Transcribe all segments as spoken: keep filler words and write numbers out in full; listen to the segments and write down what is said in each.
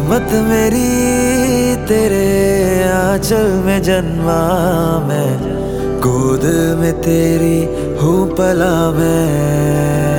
किस्मत मेरी तेरे आंचल में जन्मा मैं, गोद में तेरी हूँ पला मैं।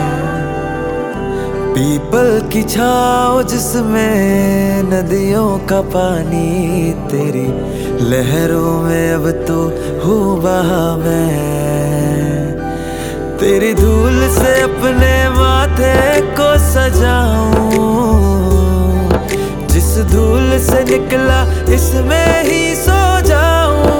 पीपल की छाँव जिसमें नदियों का पानी, तेरी लहरों में अब तो हूँ बहा मैं। तेरी धूल से अपने माथे को सजाऊं, जिस धूल से निकला इसमें ही सो जाऊं।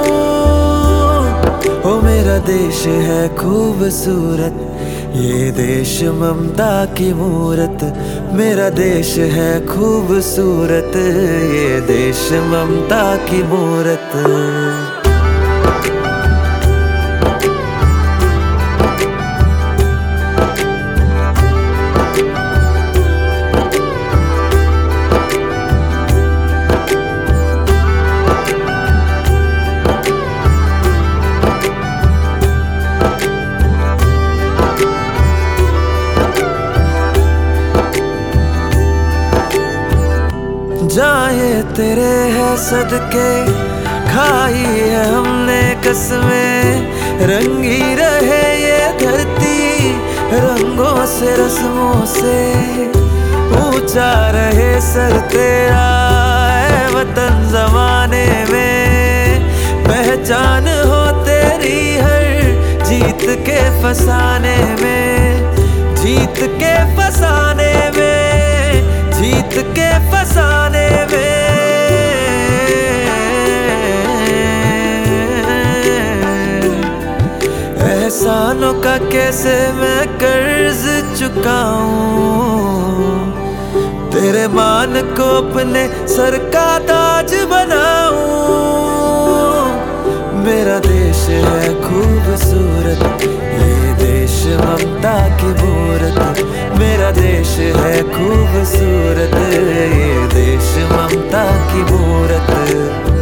ओ मेरा देश है खूबसूरत, ये देश ममता की मूरत। मेरा देश है खूबसूरत, ये देश ममता की मूरत। जाए तेरे है सदके, खाई है हमने कसमें। रंगी रहे ये धरती रंगों से रस्मों से, ऊंचा रहे सर तेरा है वतन ज़माने में। पहचान हो तेरी हर जीत के फसाने में, जीत के फसाने में, जीत के फसाने में। एहसानों का कैसे मैं कर्ज चुकाऊं, तेरे मान को अपने सर का ताज बनाऊं। मेरा देश है खूबसूरत, ये देश ममता की मूरत। मेरा देश है खूबसूरत, ये देश ममता की मूरत।